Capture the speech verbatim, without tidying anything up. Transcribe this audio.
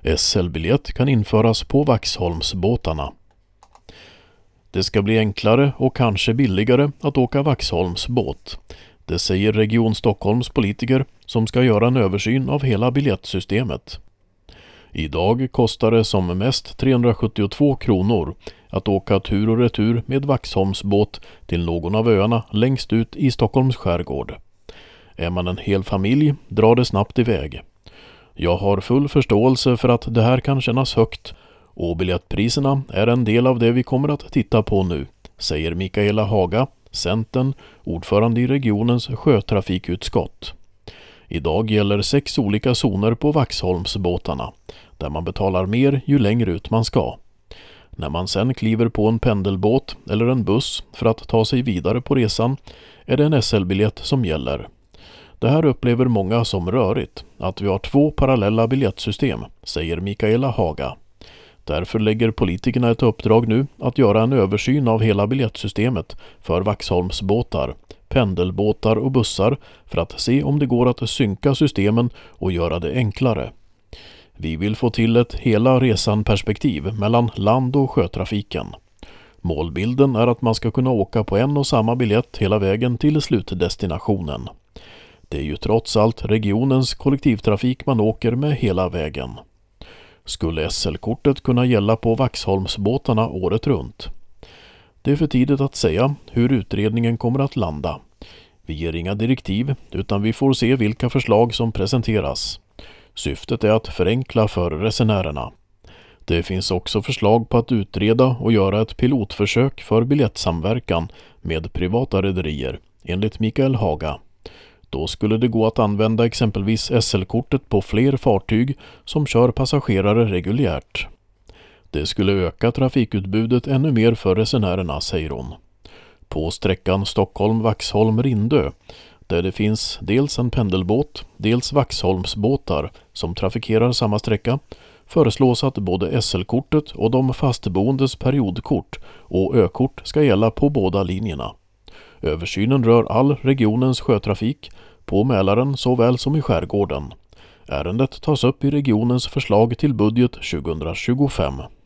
S L-biljett kan införas på Vaxholmsbåtarna. Det ska bli enklare och kanske billigare att åka Vaxholmsbåt. Det säger Region Stockholms politiker som ska göra en översyn av hela biljettsystemet. Idag kostar det som mest trehundrasjuttiotvå kronor att åka tur och retur med Vaxholmsbåt till någon av öarna längst ut i Stockholms skärgård. Är man en hel familj drar det snabbt iväg. Jag har full förståelse för att det här kan kännas högt och biljettpriserna är en del av det vi kommer att titta på nu, säger Mikaela Haga, Centern, ordförande i regionens sjötrafikutskott. Idag gäller sex olika zoner på Vaxholmsbåtarna, där man betalar mer ju längre ut man ska. När man sen kliver på en pendelbåt eller en buss för att ta sig vidare på resan är det en S L-biljett som gäller. Det här upplever många som rörigt, att vi har två parallella biljettsystem, säger Mikaela Haga. Därför lägger politikerna ett uppdrag nu att göra en översyn av hela biljettsystemet för Vaxholmsbåtar, pendelbåtar och bussar för att se om det går att synka systemen och göra det enklare. Vi vill få till ett hela resan-perspektiv mellan land- och sjötrafiken. Målbilden är att man ska kunna åka på en och samma biljett hela vägen till slutdestinationen. Det är ju trots allt regionens kollektivtrafik man åker med hela vägen. Skulle S L-kortet kunna gälla på Vaxholmsbåtarna året runt? Det är för tidigt att säga hur utredningen kommer att landa. Vi ger inga direktiv utan vi får se vilka förslag som presenteras. Syftet är att förenkla för resenärerna. Det finns också förslag på att utreda och göra ett pilotförsök för biljettsamverkan med privata rederier, enligt Mikael Haga. Då skulle det gå att använda exempelvis S L-kortet på fler fartyg som kör passagerare reguljärt. Det skulle öka trafikutbudet ännu mer för resenärerna, säger hon. På sträckan Stockholm-Vaxholm-Rindö, där det finns dels en pendelbåt, dels Vaxholmsbåtar som trafikerar samma sträcka, föreslås att både S L-kortet och de fastboendes periodkort och ö-kort ska gälla på båda linjerna. Översynen rör all regionens sjötrafik på Mälaren såväl som i skärgården. Ärendet tas upp i regionens förslag till budget tjugohundratjugofem.